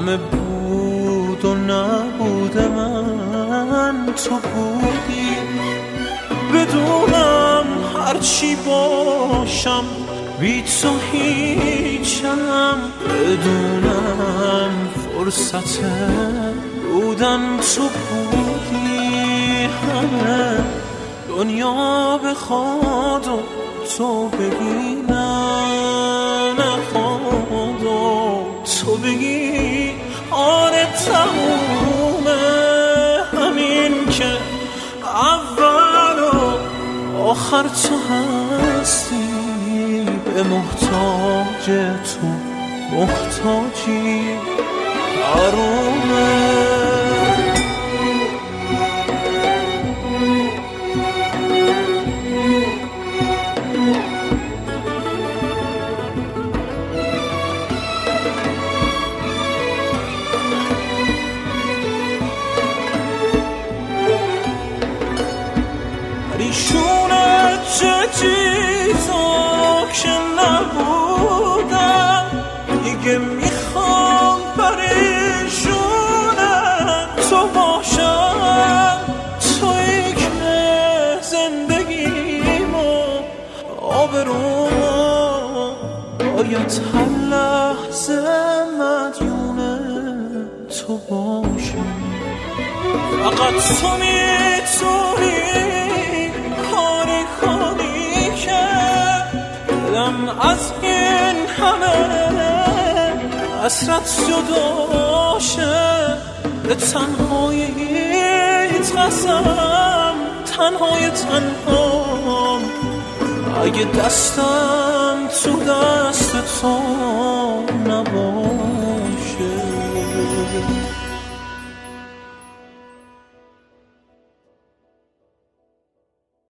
همه بود و نبود من تو بودی. بدونم هرچی باشم بی تو هیچم، بدونم فرصت بودن تو بودی. همه دنیا بخواد و تو بگی نه نخواد و تو بگی آره تمومه. همین که اول و آخر تو هستی، به محتاج تو محتاجی آرومه. پریشونه چه چیزا که نبودم، دیگه میخوام پریشونه تو باشم. تویی که زندگیمو آبرومو باید هر لحظه مدیونه تو باشی. فقط تو میتونی کاری کنی که دلم از این همه حسرت جدا شه. به تنهاییت قسم، تنهای تنهام، اگه دستم تو دست تو نباشه.